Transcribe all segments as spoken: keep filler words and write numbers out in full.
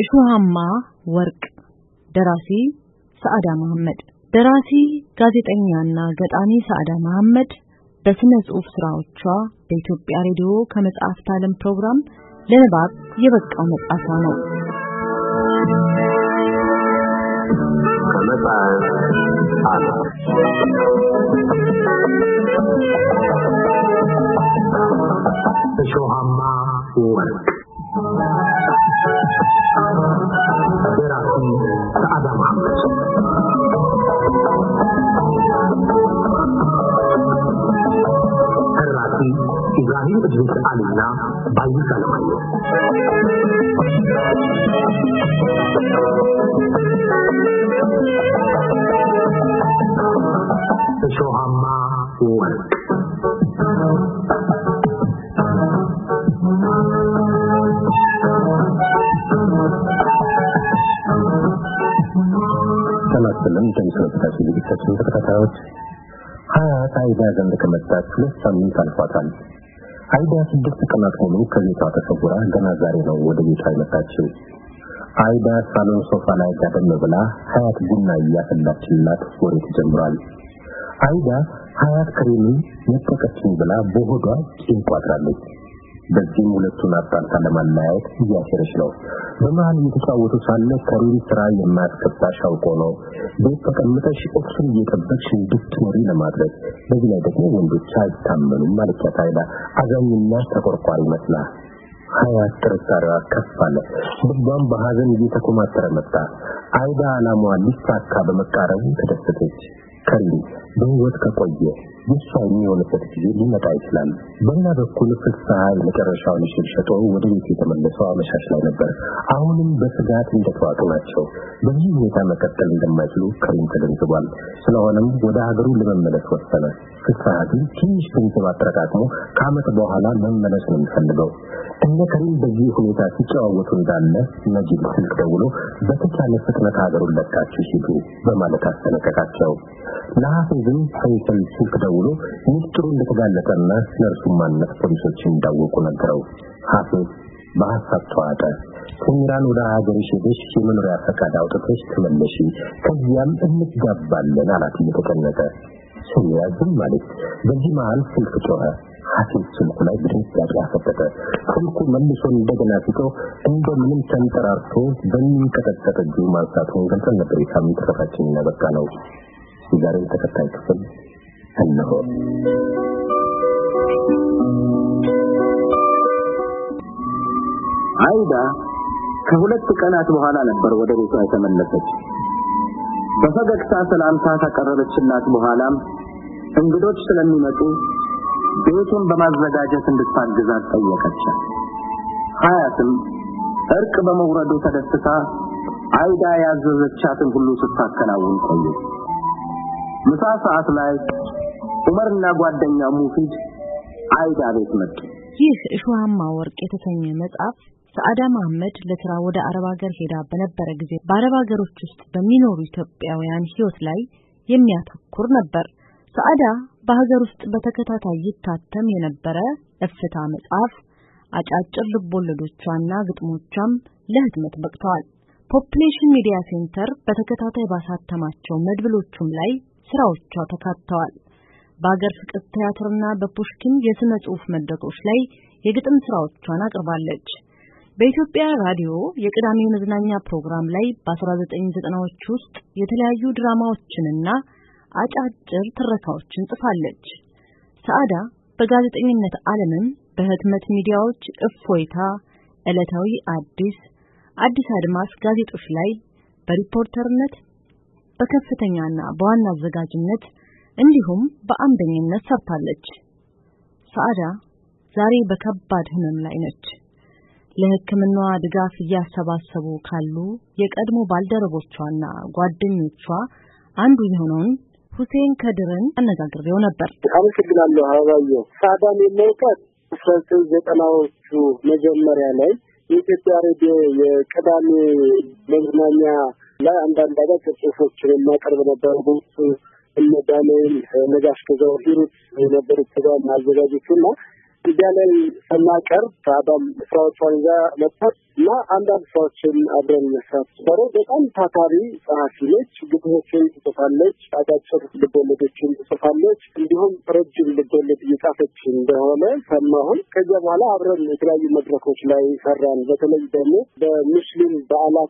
እሾሃማ ወርቅ ደራሲ ሰዓዳ መሐመድ ደራሲ ጋዜጠኛና ገጣሚ ሰዓዳ መሐመድ በስነ ጽሑፍ ስራዎቿ በኢትዮጵያ ሬዲዮ ከመጽሐፍት ዓለም ፕሮግራም ለንባብ የበቃው መጽሐፏ ነው። ከመጽሐፍ ዓለም እሾሃማ ወርቅ ደራሲ ሰዓዳ መሐመድ ተራኪ ኢብራሂም እድሪስ አሊና ባይሳ ለማየሁ እሾሃማ ወርቅ ሰላም ተንሰራፋች ልጅታችን ተከታታዮች ሀያት አይዳ ዘንድ ከመጣች ሁለት ሳምንት አልፏታል። አይዳ ስድስት ቀናት ሙሉ ከቤቷ ተሰውራ ገና ዛሬ ነው ወደ ቤቷ የመጣችው። አይዳ ሳሎን ሶፋ ላይ ጋደም ብላ ሀያት ቡና እያፈላችላት ወሬ ተጀምሯል። አይዳ ሀያት ከሪምን መጠቀችኝ ብላ በሆዷ ቂም ቋጥራለች። በዚህም ሁለቱን አጣልታ ለማለያየት እያሰረች ነው። በመሃል እየተጫወቱ ሳለ ከሪም ስራ የማያስከታሽ አውቆ ነው ቤት ተቀምጠሽ ኦክስን እየጠበቅሽ እንድትኖሪ ለማድረግ። በዚህ ላይ ደግሞ ወንዶች አይታመኑም ማለት አይዳ አዛኝና ተቆርቋሪ መስላ ሀያት ጥርጣሬዋ ከፍ አለ። ልቧም በሐዘን እየተኮማተረ መጣ። አይዳ አላማዋ ሊሳካ በመቃረቡ ተደሰተች። ከሪም በህይወት ከቆየ የሷ የሚሆንበት ጊዜ ሊመጣ ይችላል። በእና በኩል ፍስሐ የመጨረሻውን ሽርሸጦ ወደ ቤት የተመለሰው አመሻሽ ላይ ነበር። አሁንም በስጋት እንደተዋጡ ናቸው። በዚህ ሁኔታ መቀጠል እንደማይችሉ ከሪም ተገንዝቧል። ስለሆነም ወደ ሀገሩ ለመመለስ ወሰነ። ፍስሐ ግን ትንሽ ገንዘብ አጠራቅሞ ከዓመት በኋላ መመለስ ነው የሚፈልገው። እነ ከሪም በዚህ ሁኔታ ሲጨዋወቱ እንዳለ ነጂብ ስልክ ደውሎ በተቻለ ፍጥነት ሀገሩን ለቃችሁ ሂዱ በማለት አስጠነቀቃቸው። ለሐፊዝም ፈይሰል ስልክ ደውሎ ሚስጥሩ እንደተጋለጠና ስለርሱ ማንነት ፖሊሶች እንዳወቁ ነገረው። ሐፊዝ በሐሳብ ተዋጠ። ሰሚራን ወደ ሀገርሽ ሄደሽ የመኖሪያ ፈቃድ አውጥተሽ ተመለሺ፣ ከዚያም እንጋባለን አላት እየተጨነቀ። ሰሚራ ዝም ማለት። በዚህ መሃል ስልክ ጮኸ። ሐፊዝ ስልኩ ላይ ድንጋጤ አፈጠጠ። ስልኩ መልሶ እንደገና ሲጮህ እንደምንም ተንጠራርቶ በሚንቀጠቀጥ እጁ ማንሳቱን ገልጸን ነበር። የሳምንት ተከታችን ያበቃ ነው። ዛሬ ተከታይ ክፍል እነሆ። አይዳ ከሁለት ቀናት በኋላ ነበር ወደ ቤቷ የተመለሰች። በፈገግታ ሰላምታ ተቀረበችላት። በኋላም እንግዶች ስለሚመጡ ቤቱን በማዘጋጀት እንድታግዛት ጠየቀች። ሀያትም እርቅ በመውረዱ ተደስታ አይዳ ያዘዘቻትን ሁሉ ስታከናውን ቆየች። ምሳ ሰዓት ላይ ዑመርና ጓደኛው ሙፊድ አይዳ ቤት መጡ። ይህ እሾሃማ ወርቅ የተሰኘ መጽሐፍ ሰዓዳ መሐመድ ለስራ ወደ አረብ ሀገር ሄዳ በነበረ ጊዜ በአረብ ሀገሮች ውስጥ በሚኖሩ ኢትዮጵያውያን ህይወት ላይ የሚያተኩር ነበር። ሰዓዳ በሀገር ውስጥ በተከታታይ ይታተም የነበረ እፍታ መጽሐፍ አጫጭር ልቦለዶቿና ግጥሞቿም ለህትመት በቅተዋል። ፖፑሌሽን ሚዲያ ሴንተር በተከታታይ ባሳተማቸው መድብሎቹም ላይ ስራዎቿ ተካተዋል። በአገር ፍቅር ቲያትርና በፑሽኪን የስነ ጽሑፍ መድረኮች ላይ የግጥም ስራዎቿን አቅርባለች። በኢትዮጵያ ራዲዮ የቅዳሜ መዝናኛ ፕሮግራም ላይ በ1990ዎቹ ውስጥ የተለያዩ ድራማዎችንና አጫጭር ትረካዎችን ጽፋለች። ሰዓዳ በጋዜጠኝነት ዓለምም በህትመት ሚዲያዎች እፎይታ፣ ዕለታዊ አዲስ፣ አዲስ አድማስ ጋዜጦች ላይ በሪፖርተርነት በከፍተኛና በዋና አዘጋጅነት እንዲሁም በአምደኝነት ሰርታለች። ሰዓዳ ዛሬ በከባድ ህመም ላይ ነች። ለሕክምናዋ ድጋፍ እያሰባሰቡ ካሉ የቀድሞ ባልደረቦቿና ጓደኞቿ አንዱ የሆነውን ሁሴን ከድርን አነጋግሬው ነበር። አመሰግናለሁ አባዬ። ሰዓዳን የማውቃት አስራ ዘጠኝ ዘጠናዎቹ መጀመሪያ ላይ የኢትዮጵያ ሬዲዮ የቅዳሜ መዝናኛ ላይ አንዳንድ አጫጭር ጽሑፎችን የማቀርብ ነበር። በውስጡ እነ ዳንኤል ነጋሽ ከዛው ሂሩት የነበሩት ፕሮግራም አዘጋጆችና ዲያለን ሰማቀር ታዳም ስራዎቿን ይዛ መጣች እና አንዳንድ ሰዎችን አብረን መስራት ጀመረ። በጣም ታታሪ ጸሐፊ ነች። ግጥሞችን ትጽፋለች፣ አጫጭር ልቦለዶችን ትጽፋለች፣ እንዲሁም ረጅም ልቦለድ እየጻፈች እንደሆነ ሰማሁን። ከዚያ በኋላ አብረን የተለያዩ መድረኮች ላይ ሰራን። በተለይ ደግሞ በሙስሊም በዓላት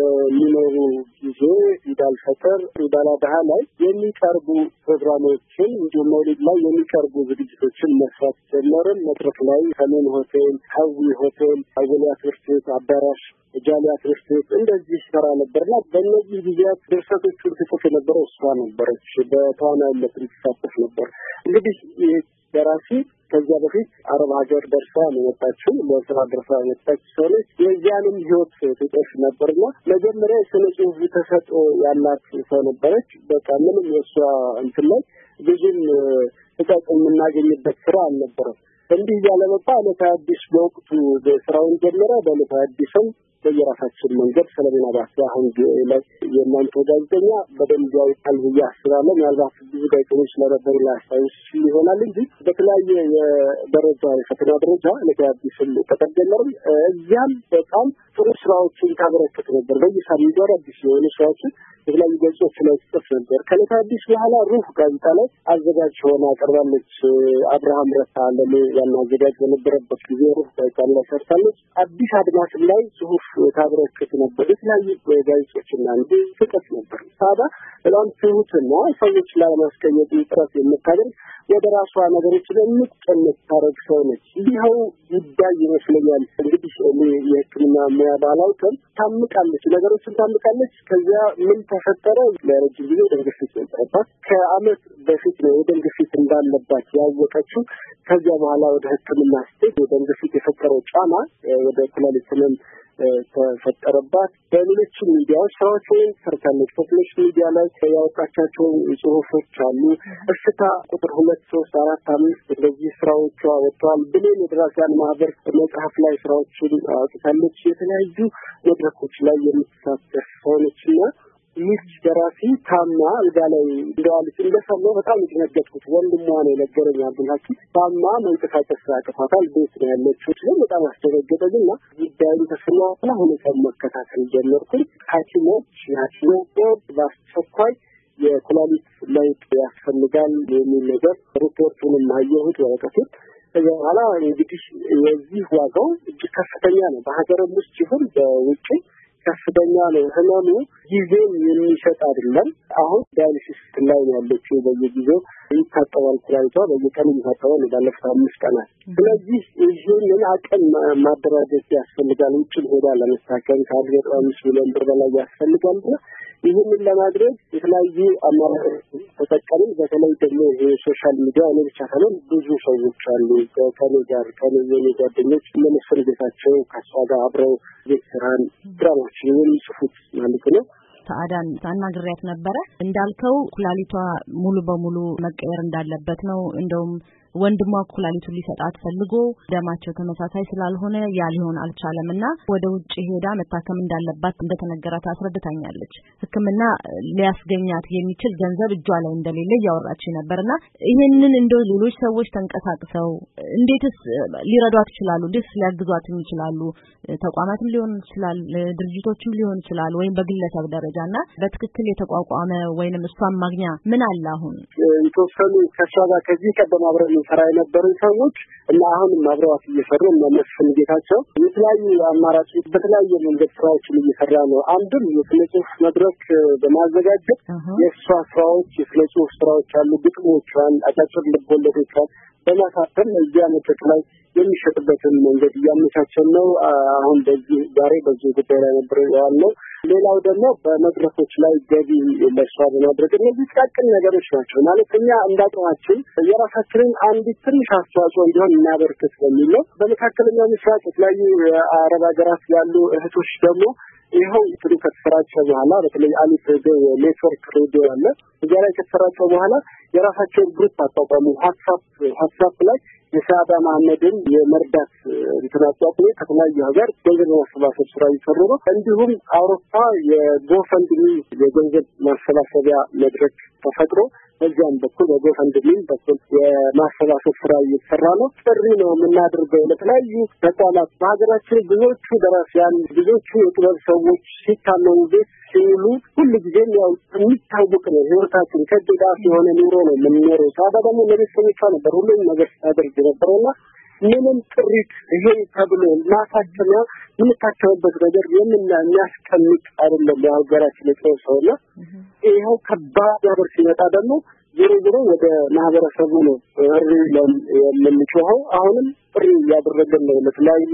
በሚኖሩ ጊዜ ኢድ አልፈጥር፣ ኢድ አልአድሃ ላይ የሚቀርቡ ፕሮግራሞችን እንዲሁም መውሊድ ላይ የሚቀርቡ ዝግጅቶችን መስራት ጀመርን። መድረክ ላይ ሰሜን ሆቴል፣ ሀዊ ሆቴል፣ አወሊያ ትምህርት ቤት አዳራሽ፣ ጃሊያ ትምህርት ቤት እንደዚህ ሰራ ነበርና በእነዚህ ጊዜያት ድርሰቶቹን ትጽፍ የነበረው እሷ ነበረች። በተዋናይነት ትሳተፍ ነበር። እንግዲህ ይህ ደራሲ ከዚያ በፊት አረብ ሀገር ደርሳ ነው የመጣችው። ለስራ ደርሳ የመጣች ሰው ነች። የዚያንም ህይወት ትጽፍ ነበርና መጀመሪያ ስነ ጽሁፍ ተሰጥኦ ያላት ሰው ነበረች። በቃ ምንም የእሷ እንትን ላይ ብዙም ተጠቅም የምናገኝበት ስራ አልነበረም። እንዲህ ያለ መጣ ለታዲስ በወቅቱ ስራውን ጀመረ። በለታዲስም በየራሳችን መንገድ ስለምን አባስ አሁን ላይ የእናንተ ጋዜጠኛ በደንብ ያውቃል ብዬ አስባለሁ። ምናልባት ብዙ ጋዜጠኞች ስለነበሩ ላስታውስ ይሆናል እንጂ በተለያየ የደረጃ የፈተና ደረጃ ለታዲስም ተቀደመር። እዚያም በጣም ጥሩ ስራዎችን ታበረክት ነበር። በየሳምንቱ አዲስ የሆኑ ስራዎችን የተለያዩ ገጾች ላይ ጽፍ ነበር። ከለታዲስ በኋላ ሩህ ጋዜጣ ላይ አዘጋጅ ሆና ቀርባለች። አብርሃም ረታ ለኔ ያና አዘጋጅ በነበረበት ጊዜ ሩህ ጋዜጣ ላይ ሰርታለች። አዲስ አድማስ ላይ ጽሁፍ ታበረክት ነበር። የተለያዩ ጋዜጦችና እንዲ ጽፍ ነበር። ታዲያ በጣም ትሁትና ሰዎች ላይ ማስቀየጥ ጥረት የምታደርግ ወደ ራሷ ነገሮችን የምትጨምር ታረግ ሰው ነች። ይኸው ጉዳይ ይመስለኛል እንግዲህ የሕክምና ሙያ ባላውቅም ታምቃለች፣ ነገሮችን ታምቃለች። ከዚያ ምን ተፈጠረ? ለረጅም ጊዜ ደም ግፊት ነበረባት። ከአመት በፊት ነው የደም ግፊት እንዳለባት ያወቀችው። ከዚያ በኋላ ወደ ሕክምና ስትሄድ የደም ግፊት የፈጠረው ጫና ወደ ኩላሊት ህመም ተፈጠረባት። በሌሎች ሚዲያዎች ስራዎችን ሰርታለች። ፖፕሌሽን ሚዲያ ላይ ያወጣቻቸው ጽሁፎች አሉ። እሽታ ቁጥር ሁለት ሶስት አራት አምስት እንደዚህ ስራዎቿ ወጥተዋል። ብሌን የደራሲያን ማህበር መጽሐፍ ላይ ስራዎችን አውጥታለች። የተለያዩ መድረኮች ላይ የምትሳተፍ ሰውነችና ይህ ደራሲ ታማ አልጋ ላይ እንደዋለች እንደሰማሁ በጣም የተነገጥኩት። ወንድሟ ነው የነገረኝ። አብዱልሐኪ ታማ መንቀሳቀስ አቅቷታል፣ ቤት ነው ያለችው። ግን በጣም አስደነገጠኝና ጉዳዩን ተስማማ ሁኔታውን መከታተል ጀመርኩኝ። ሐኪሞች ሐኪሞች በአስቸኳይ የኩላሊት ለውጥ ያስፈልጋል የሚል ነገር ሪፖርቱንም አየሁት ወረቀቱን። ከዚያ በኋላ እንግዲህ የዚህ ዋጋው እጅግ ከፍተኛ ነው። በሀገርም ውስጥ ይሁን በውጭ ከፍተኛ ነው። ህመሙ ጊዜም የሚሰጥ አይደለም። አሁን ዳያሊሲስ ላይ ያለችው በየጊዜው ይታጠባል። ኩላሊቷ በየቀኑ ይታጠባል ነው ባለፈው አምስት ቀናት። ስለዚህ ይህንን አቅም ማደራጀት ያስፈልጋል። ውጭ ሄዳ ለመታከም ከአንድ ነጥብ አምስት ሚሊዮን ብር በላይ ያስፈልጋል። ይህንን ለማድረግ የተለያዩ አማራጮች ተጠቀምን። በተለይ ደግሞ የሶሻል ሚዲያ እኔ ብቻ ሳይሆን ብዙ ሰዎች አሉ ከኔ ጋር ከኔ የኔ ጓደኞች ለመስፈር ቤታቸው ከሷ ጋር አብረው ቤት ስራን ድራማዎች የሚጽፉት ማለት ነው። ታዳን ታናግሪያት ነበረ። እንዳልከው ኩላሊቷ ሙሉ በሙሉ መቀየር እንዳለበት ነው። እንደውም ወንድሟ ኩላሊቱን ሊሰጣት ፈልጎ ደማቸው ተመሳሳይ ስላልሆነ ያ ሊሆን አልቻለምና ወደ ውጭ ሄዳ መታከም እንዳለባት እንደተነገራት አስረድታኛለች። ሕክምና ሊያስገኛት የሚችል ገንዘብ እጇ ላይ እንደሌለ ያወራች ነበርና ይሄንን እንደው ሌሎች ሰዎች ተንቀሳቅሰው እንዴትስ ሊረዷት ይችላሉ? እንዴትስ ሊያግዟት ይችላሉ? ተቋማትም ሊሆን ይችላል፣ ድርጅቶችም ሊሆን ይችላል፣ ወይም በግለሰብ ደረጃና በትክክል የተቋቋመ ወይንም እሷን ማግኛ ምን አለ? አሁን የተወሰኑ ከሷ ጋር ከዚህ ቀደም አብረን ሰራ የነበሩ ሰዎች እና አሁንም አብረዋት እየሰሩ እና መስፍን ጌታቸው የተለያዩ አማራጮች በተለያየ መንገድ ስራዎችን እየሰራ ነው። አንድም የስነ ጽሁፍ መድረክ በማዘጋጀት የእሷ ስራዎች የስነ ጽሁፍ ስራዎች አሉ፣ ግጥሞቿን፣ አጫጭር ልቦለዶቿን በማሳተም እዚያ መድረክ ላይ የሚሸጥበትን መንገድ እያመቻቸን ነው። አሁን በዚህ ዛሬ በዚህ ጉዳይ ላይ ነበር ያለው። ሌላው ደግሞ በመድረኮች ላይ ገቢ ለሷ በማድረግ እነዚህ ጥቃቅን ነገሮች ናቸው። ማለት እኛ እንዳጥዋችን የራሳችንን አንድ ትንሽ አስተዋጽኦ እንዲሆን እናበርክት በሚል ነው። በመካከለኛው ምስራቅ የተለያዩ አረብ ሀገራት ያሉ እህቶች ደግሞ ይኸው ትሩ ከተሰራጨ በኋላ በተለይ አሊፍ ሬዲዮ ኔትወርክ ሬዲዮ አለ። እዚያ ላይ ከተሰራጨ በኋላ የራሳቸውን ግሩፕ አቋቋሙ። ዋትስአፕ ዋትስአፕ ላይ የሳዳ መሐመድን የመርዳት እንተናጣጡ ከተለያዩ ሀገር ገንዘብ ማሰባሰብ ስራ እየሰሩ ነው። እንዲሁም አውሮፓ የጎፈንድሚ የገንዘብ ማሰባሰቢያ መድረክ ተፈጥሮ በዚያም በኩል በጎፈንድሚ በኩል የማሰባሰብ ስራ እየተሰራ ነው። ጥሪ ነው የምናደርገው ለተለያዩ ተቋማት። በሀገራችን ብዙዎቹ ደራሲያን ብዙዎቹ የጥበብ ሰዎች ሲታመሙ ቤት ሲውሉ ሁሉ ጊዜም ያው የሚታወቅ ነው። ህይወታችን ከድጋፍ የሆነ ኑሮ ነው የምንኖረው። ታዲያ ደግሞ ለቤተሰቦቿ ነበር ሁሉም ነገር ሲያደርግ ነበርና ምንም ጥሪት ይሄ ተብሎ ማሳከሚያ የምታከምበት ነገር የምና የሚያስቀምጥ አይደለም። የሀገራችን የጥበብ ሰውና ይሄው ከባድ ነገር ሲመጣ ደግሞ ዞሮ ዞሮ ወደ ማህበረሰቡ ነው እሪ ለምንጮኸው። አሁንም ጥሪ ያደረገን ነው ለተለያዩ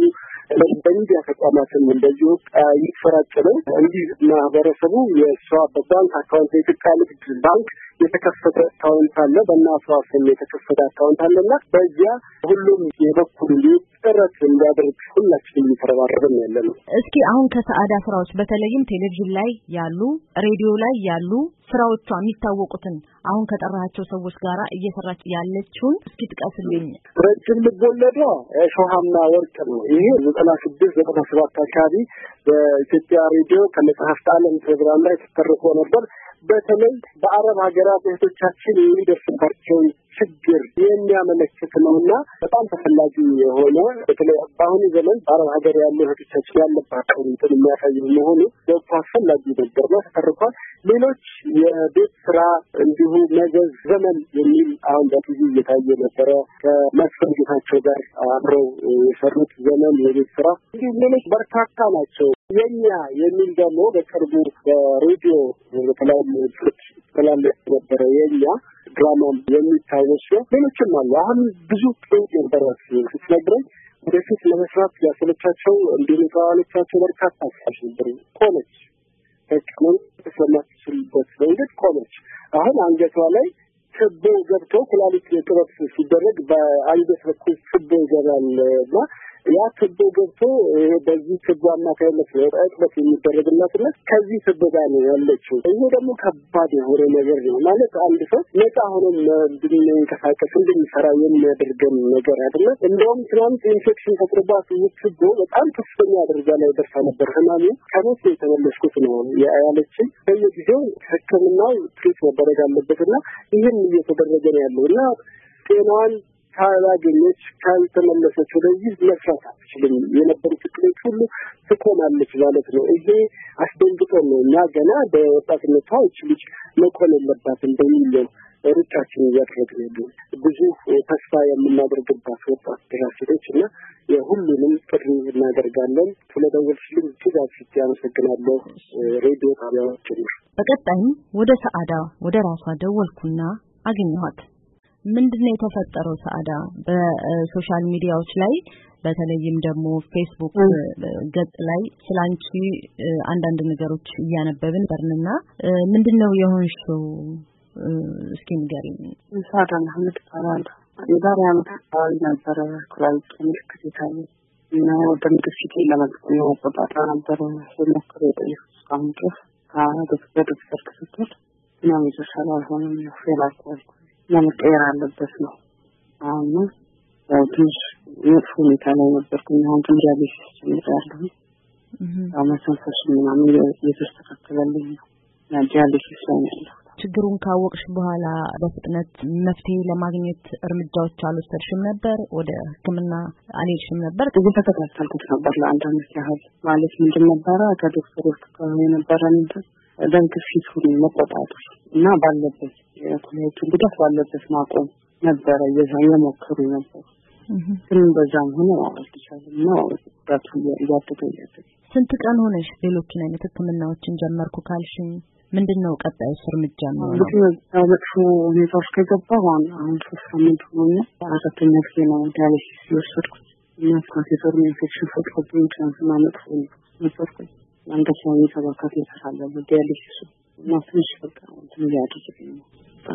በሚዲያ ተቋማትን እንደዚሁ ይፈራጨለ እንዲህ ማህበረሰቡ የሷ በባንክ አካውንት የኢትዮጵያ ንግድ ባንክ የተከፈተ አካውንት አለ። በእናቷ ስም የተከፈተ አካውንት አለና በዚያ ሁሉም የበኩሉ ጥረት እንዲያደርግ ሁላችንም እየተረባረብን ያለነው። እስኪ አሁን ከሰዓዳ ስራዎች በተለይም ቴሌቪዥን ላይ ያሉ ሬዲዮ ላይ ያሉ ስራዎቿ የሚታወቁትን አሁን ከጠራቸው ሰዎች ጋር እየሰራች ያለችውን እስኪ ጥቀስልኝ። ረጅም ልቦለዷ ሾሃና ወርቅ ነው። ይሄ ዘጠና ስድስት ዘጠና ሰባት አካባቢ በኢትዮጵያ ሬዲዮ ከመጽሐፍት ዓለም ፕሮግራም ላይ ተተርኮ ነበር። በተለይ በአረብ ሀገራት እህቶቻችን የሚደርስባቸው ችግር የሚያመለክት ነውና በጣም ተፈላጊ የሆነ በተለይ በአሁኑ ዘመን በአረብ ሀገር ያሉ እህቶቻችን ያለባቸው እንትን የሚያሳይ መሆኑ በጣም አስፈላጊ ነገር ነው። ተተርኳል። ሌሎች የቤት ስራ እንዲሁ መዘዝ ዘመን የሚል አሁን በቲቪ እየታየ ነበረ። ከመስፍን ጌታቸው ጋር አብረው የሰሩት ዘመን የቤት ስራ እንዲሁ ሌሎች በርካታ ናቸው። የኛ የሚል ደግሞ በቅርቡ በሬዲዮ በተለያዩ ፍት ተላለፈ ነበረ። የኛ ድራማም የሚታወስ ነው። ሌሎችም አሉ። አሁን ብዙ ጥንቅ የነበራት ስትነግረኝ ወደፊት ለመስራት ያሰለቻቸው እንዲሁ ተዋለቻቸው በርካታ አሳሽ ነበሩ። ቆመች ተቀመጥ ተሰማችልበት መንገድ ቆመች። አሁን አንገቷ ላይ ትቦ ገብቶ ኩላሊት የጥረት ሲደረግ በአንገት በኩል ትቦ ይገባልና ያ ትቦ ገብቶ በዚህ ትቦ አማካይነት እጥበት የሚደረግላትና ከዚህ ትቦ ጋር ነው ያለችው። ይሄ ደግሞ ከባድ የሆነ ነገር ነው ማለት አንድ ሰው ነፃ ሆኖ እንድንቀሳቀስ እንድንሰራ የሚያደርገን ነገር አይደለም። እንደውም ትናንት ኢንፌክሽን ተቆርጧት ትቦ በጣም ከፍተኛ ደረጃ ላይ ደርሳ ነበር። ህማሙ ከሞት የተመለስኩት ነው ያለችኝ። በየጊዜው ሕክምናው ትሪት መደረግ አለበትና ይህን እየተደረገ ነው ያለውና ጤናዋን ካላገኘች ካልተመለሰች ወደዚህ መስራት አትችልም። የነበሩ ችግሮች ሁሉ ትቆማለች ማለት ነው። ይሄ አስደንግጦ ነው እና ገና በወጣትነቷ እቺ ልጅ መቆም የለባትም በሚል ሩጫችን እያደረግን ነው። ብዙ ተስፋ የምናደርግባት ወጣት ደራሲዎች እና የሁሉንም ጥሪ እናደርጋለን። ስለደወልሽልኝ እጅግ አድርጌ አመሰግናለሁ። ሬዲዮ ጣቢያዎች ጭምር። በቀጣይም ወደ ሰዓዳ ወደ ራሷ ደወልኩና አገኘኋት። ምንድነው የተፈጠረው? ሰዓዳ በሶሻል ሚዲያዎች ላይ በተለይም ደግሞ ፌስቡክ ገጽ ላይ ስላንቺ አንዳንድ ነገሮች እያነበብን በርንና ምንድነው የሆንሽው? እስኪ ንገሪኝ። ሰዓዳ መሐመድ እባላለሁ። የዛሬ ዓመት አካባቢ ነበረ ኩላሊት ምልክት የታየኝ እና ደም ግፊት ለመቆጣጠር ነበረ የሞከረው የጠየኩት እስካሁን ድረስ ከዶክተር ዶክተር ክትትል ምናምን የተሻለ አልሆነም። ፌል አልኩ። ለመቀየር አለበት ነው። አሁን ያው ትንሽ መጥፎ ሁኔታ ላይ ነበርኩኝ። አሁን ግን ዲያሊሲስ ጀምሬያለሁ። አመሰንፈስ ምናምን እየተስተካከለልኝ ነው። ያ ዲያሊሲስ ላይ ነው። ችግሩን ካወቅሽ በኋላ በፍጥነት መፍትሄ ለማግኘት እርምጃዎች አልወሰድሽም ነበር? ወደ ሕክምና አልሄድሽም ነበር? እየተከታተልኩት ነበር ለአንድ ዓመት ያህል። ማለት ምንድን ነበረ ከዶክተሮች ጋር የነበረን ደም ግፊቱን መቆጣጠር እና ባለበት የኩላሊት ጉዳት ባለበት ማቆም ነበረ እየሞከሩ ነበር። ግን በዛም ሆነ አልተቻለም ነው ጉዳቱ እያደገ እያደገ። ስንት ቀን ሆነሽ ሌሎችን አይነት ህክምናዎችን ጀመርኩ ካልሽኝ ምንድነው ቀጣዩ እርምጃ ነው? እንግዲህ መጥፎ ሁኔታዎች ከገባሁ አሁን ሶስት ሳምንት ሆኖኛል። አራተኛ ጊዜ ነው ዲያሊሲስ የወሰድኩት እና ካንሰር ኢንፌክሽን ፈጥሮብኝ ትራንስና መጥፎ ነበርኩኝ። አንድ ሰው የተባከተ ይሰራል ዲያሊሲስ እና ትንሽ በቃ እንትን ያደርግልኝ ነው።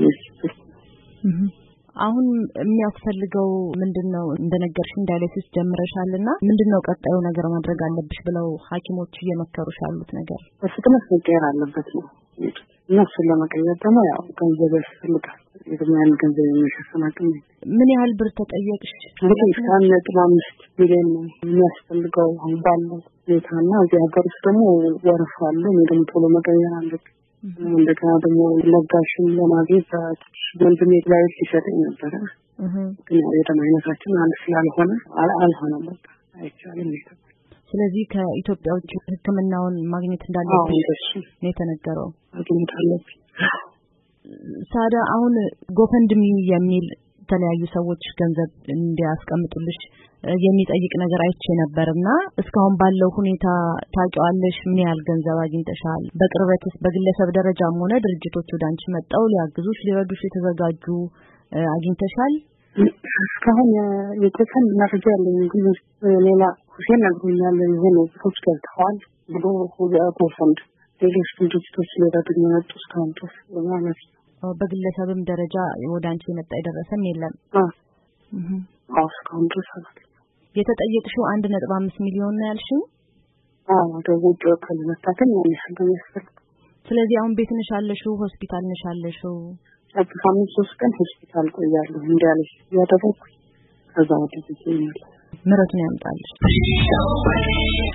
አሁን የሚያስፈልገው ምንድነው? እንደነገርሽኝ ዳያሊሲስ ጀምረሻልና ምንድነው ቀጣዩ ነገር ማድረግ አለብሽ ብለው ሐኪሞች እየመከሩሽ ያሉት ነገር? በፍጥነት መቀየር አለበት ነው እና እሱን ለመቀየር ደግሞ ያው ገንዘብ ያስፈልጋል። የትኛውን ገንዘብ የሚሸፍን አቅም ምን ያህል ብር ተጠየቅሽ? እንግዲህ እስከ አንድ ነጥብ አምስት ሚሊዮን የሚያስፈልገው አሁን ባለው ሁኔታና እዚህ ሀገር ውስጥ ደግሞ ወረፋ አለ። ደግሞ ቶሎ መቀየር አለብን። እንደገና ደግሞ ለጋሽን ለማግኘት ገንዘብ ላይ ሲሰጠኝ ነበረ። ግን የደም አይነታችን አንድ ስላልሆነ አልሆነም። በቃ አይቻልም ነው። ስለዚህ ከኢትዮጵያ ውጭ ሕክምናውን ማግኘት እንዳለብሽ ነው የተነገረው። ማግኘት አለብኝ። ሳዳ አሁን ጎፈንድሚ የሚል የተለያዩ ሰዎች ገንዘብ እንዲያስቀምጡልሽ የሚጠይቅ ነገር አይቼ ነበርና እስካሁን ባለው ሁኔታ ታውቂዋለሽ? ምን ያህል ገንዘብ አግኝተሻል? በቅርበትስ በግለሰብ ደረጃም ሆነ ድርጅቶች ወዳንቺ መጣው ሊያግዙሽ ሊረዱሽ የተዘጋጁ አግኝተሻል? እስካሁን የጎፈንድ መረጃ ያለኝ ግን ሌላ ሁሴን ነግሮኛል። ይሄን ሰዎች ገልተዋል ብሎ ጎፈንድ ሌሎች ድርጅቶች ሊረዱኝ የመጡ እስካሁን ድረስ ማለት ነው። በግለሰብም ደረጃ ወዳንቺ የመጣ የደረሰም የለም? አዎ እስካሁን ድረስ አላል። የተጠየቅሽው አንድ ነጥብ አምስት ሚሊዮን ነው ያልሽው? አዎ ወደ ወከል መጣተን ያለው ያስፈልግ። ስለዚህ አሁን ቤት ነሽ ያለሽው? ሆስፒታል ነሽ ያለሽው? ሳምንት ሶስት ቀን ሆስፒታል ቆያለሁ እንዲያለሽ ያደረኩ ከዛ ወደ ቤት ይመጣል። ምረቱን ያምጣልሽ።